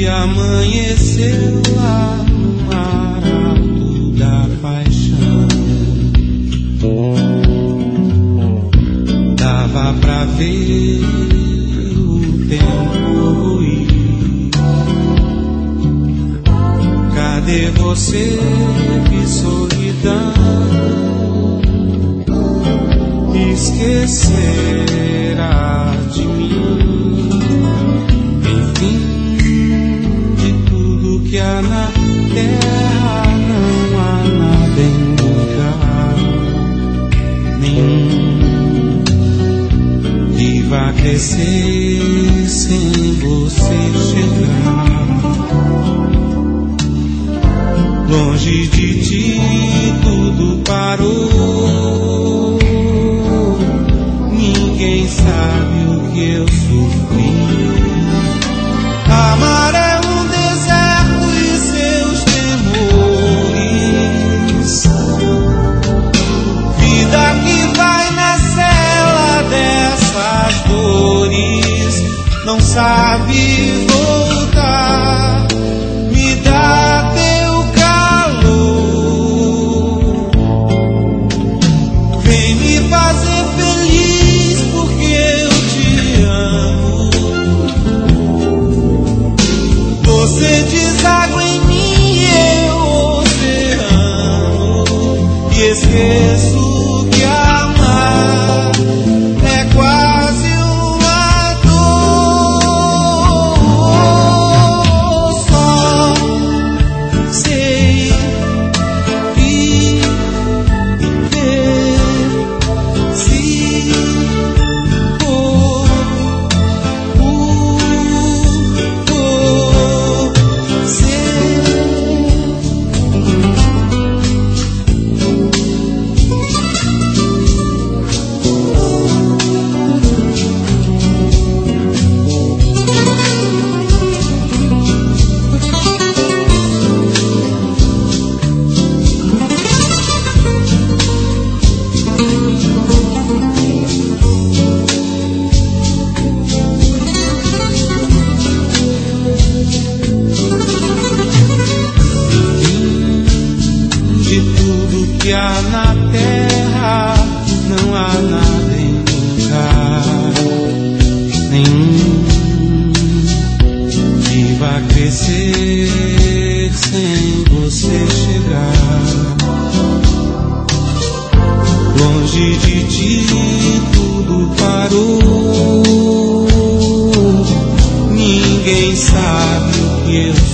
que amanheceu lá no mar alto da paixão. Dava pra ver o tempo ruir. Cadê você, que solidão? Esquecerá de mim. Enfim, de tudo que há na terra, não há nada em lugar nenhum que vá crescer sem você chegar. Longe de ti tudo parou. Ninguém sabe o que eu sofri. Amar é um deserto e seus temores. Vida que vai na cela dessas dores. Não sabe voltar. Me dá teu calor. Vem me fazer feliz porque eu te amo. Você deságua em mim e eu oceano. E esqueço que amar é quase uma dor. Só sei viver se for de tudo que há na terra, não há nada em lugar nenhum que vá crescer sem você chegar. Longe de ti tudo parou. Ninguém sabe o que eu